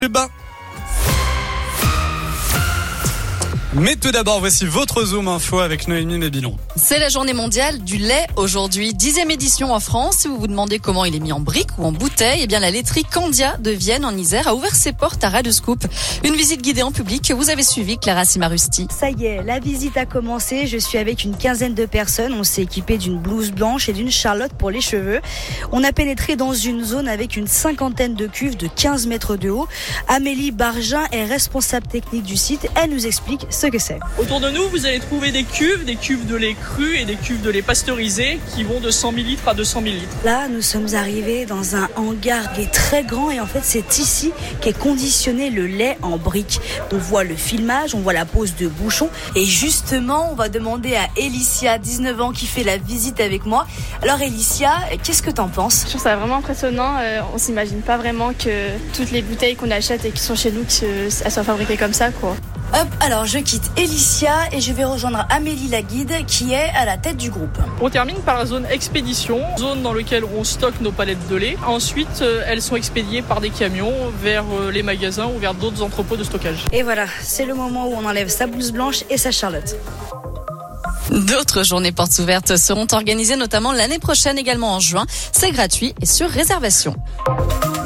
plus bas. Mais tout d'abord, voici votre Zoom Info avec Noémie Mébilon. C'est la journée mondiale du lait aujourd'hui, 10e édition en France. Si vous vous demandez comment il est mis en brique ou en bouteille, eh bien la laiterie Candia de Vienne en Isère a ouvert ses portes à Radio Scoop. Une visite guidée en public que vous avez suivie, Clara Simarusti. Ça y est, la visite a commencé. Je suis avec une quinzaine de personnes. On s'est équipé d'une blouse blanche et d'une charlotte pour les cheveux. On a pénétré dans une zone avec une cinquantaine de cuves de 15 mètres de haut. Amélie Bargin est responsable technique du site. Elle nous explique ce que c'est. Autour de nous, vous allez trouver des cuves de lait cru et des cuves de lait pasteurisé qui vont de 100 000 litres à 200 000 litres. Là, nous sommes arrivés dans un hangar qui est très grand et en fait, c'est ici qu'est conditionné le lait en brique. On voit le filmage, on voit la pose de bouchons et justement, on va demander à Elicia, 19 ans, qui fait la visite avec moi. Alors Elicia, qu'est-ce que t'en penses ? Je trouve ça vraiment impressionnant. On s'imagine pas vraiment que toutes les bouteilles qu'on achète et qui sont chez nous, elles soient fabriquées comme ça, quoi. Hop, alors je quitte Elicia et je vais rejoindre Amélie la guide qui est à la tête du groupe. On termine par la zone expédition, zone dans laquelle on stocke nos palettes de lait. Ensuite, elles sont expédiées par des camions vers les magasins ou vers d'autres entrepôts de stockage. Et voilà, c'est le moment où on enlève sa blouse blanche et sa charlotte. D'autres journées portes ouvertes seront organisées notamment l'année prochaine, également en juin. C'est gratuit et sur réservation.